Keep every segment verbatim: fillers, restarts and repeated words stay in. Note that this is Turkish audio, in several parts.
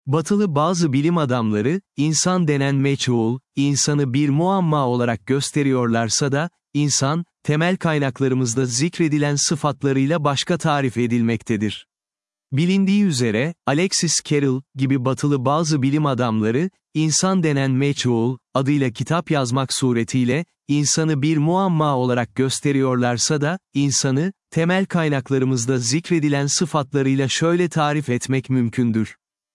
Batılı bazı bilim adamları, insan denen meçhul, insanı bir muamma olarak gösteriyorlarsa da, insan, temel kaynaklarımızda zikredilen sıfatlarıyla başka tarif edilmektedir. Bilindiği üzere, Alexis Carrel gibi batılı bazı bilim adamları, insan denen meçhul, adıyla kitap yazmak suretiyle, insanı bir muamma olarak gösteriyorlarsa da, insanı, temel kaynaklarımızda zikredilen sıfatlarıyla şöyle tarif etmek mümkündür.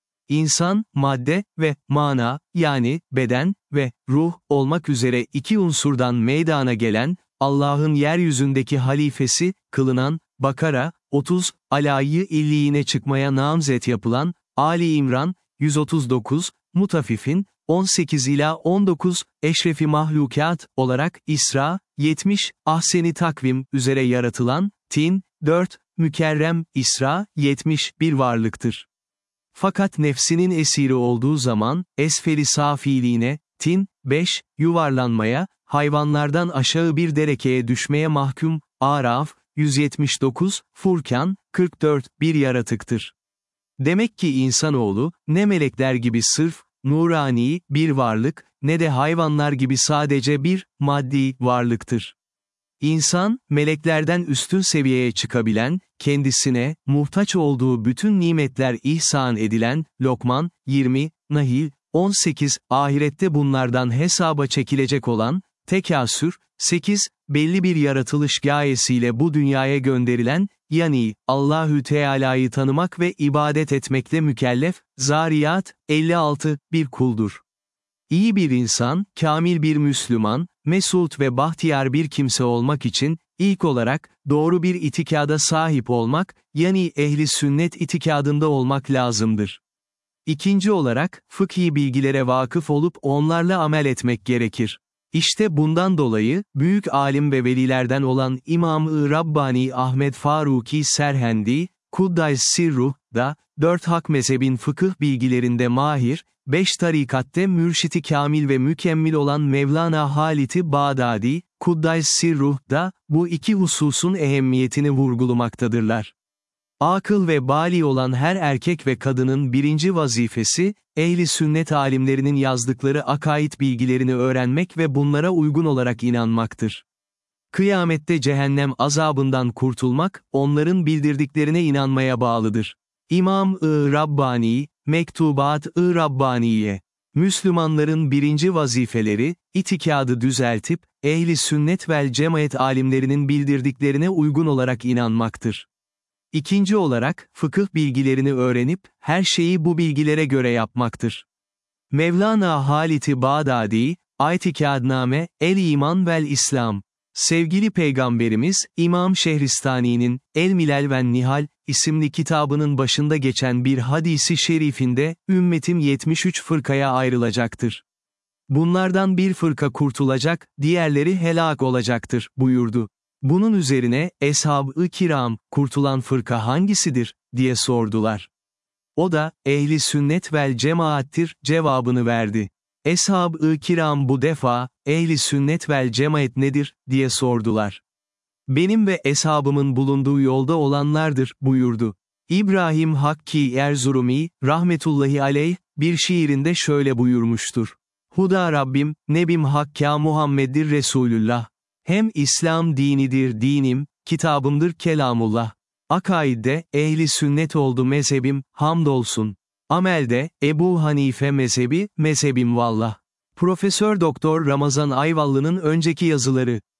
İnsan, madde ve mana, yani beden ve ruh olmak üzere iki unsurdan meydana gelen, Allah'ın yeryüzündeki halifesi, kılınan, Bakara, otuz, alayı illiğine çıkmaya namzet yapılan, Ali İmran, yüz otuz dokuz, Mutafifin, on sekiz ila on dokuz, Eşrefi Mahlukat olarak İsra, yetmiş, Ahseni Takvim üzere yaratılan, Tin, dört, Mükerrem, İsra, yetmiş, bir varlıktır. Fakat nefsinin esiri olduğu zaman, esfeli safiliğine, Tin, beş, yuvarlanmaya, hayvanlardan aşağı bir derekeye düşmeye mahkum, Araf, yüz yetmiş dokuz, Furkan, kırk dört, bir yaratıktır. Demek ki insanoğlu, ne melekler gibi sırf, nurani, bir varlık, ne de hayvanlar gibi sadece bir, maddi, varlıktır. İnsan, meleklerden üstün seviyeye çıkabilen, kendisine, muhtaç olduğu bütün nimetler ihsan edilen, Lokman, yirmi, Nahil, on sekiz, ahirette bunlardan hesaba çekilecek olan, Tekasür, sekiz, belli bir yaratılış gayesiyle bu dünyaya gönderilen, yani, Allahü Teala'yı tanımak ve ibadet etmekle mükellef, Zariyat, elli altı, bir kuldur. İyi bir insan, kamil bir Müslüman, mesut ve bahtiyar bir kimse olmak için, ilk olarak, doğru bir itikada sahip olmak, yani ehli sünnet itikadında olmak lazımdır. İkinci olarak, fıkhi bilgilere vakıf olup onlarla amel etmek gerekir. İşte bundan dolayı, büyük alim ve velilerden olan İmam-ı Rabbani Ahmed Faruki Serhendi, Kuddays Sirruh, da, dört hak mezhebin fıkıh bilgilerinde mahir, beş tarikatte mürşiti kamil ve mükemmel olan Mevlana Halit-i Bağdadi, Kuddays Sirruh, da, bu iki hususun ehemmiyetini vurgulamaktadırlar. Akıl ve bali olan her erkek ve kadının birinci vazifesi, ehli sünnet alimlerinin yazdıkları akaid bilgilerini öğrenmek ve bunlara uygun olarak inanmaktır. Kıyamette cehennem azabından kurtulmak, onların bildirdiklerine inanmaya bağlıdır. İmam-ı Rabbani, Mektubat-ı Rabbaniye. Müslümanların birinci vazifeleri, itikadı düzeltip, ehli sünnet vel cemaat alimlerinin bildirdiklerine uygun olarak inanmaktır. İkinci olarak, fıkıh bilgilerini öğrenip, her şeyi bu bilgilere göre yapmaktır. Mevlana Halit-i Bağdadi, Aytikadname, El-İman vel İslam. Sevgili Peygamberimiz, İmam Şehristani'nin, El-Milal ve Nihal, isimli kitabının başında geçen bir hadisi şerifinde, ümmetim yetmiş üç fırkaya ayrılacaktır. Bunlardan bir fırka kurtulacak, diğerleri helak olacaktır, buyurdu. Bunun üzerine, Eshab-ı Kiram, kurtulan fırka hangisidir, diye sordular. O da, ehli sünnet vel cemaattir, cevabını verdi. Eshab-ı Kiram bu defa, ehli sünnet vel cemaat nedir, diye sordular. Benim ve eshabımın bulunduğu yolda olanlardır, buyurdu. İbrahim Hakki Erzurumi, rahmetullahi aleyh, bir şiirinde şöyle buyurmuştur. Huda Rabbim, Nebim Hakka Muhammed'dir Resulullah. Hem İslam dinidir dinim, kitabımdır kelamullah. Akaidde, ehli sünnet oldu mezhebim, hamdolsun. Amelde, Ebu Hanife mezhebi, mezhebim vallah. Profesör Doktor Ramazan Ayvallı'nın önceki yazıları.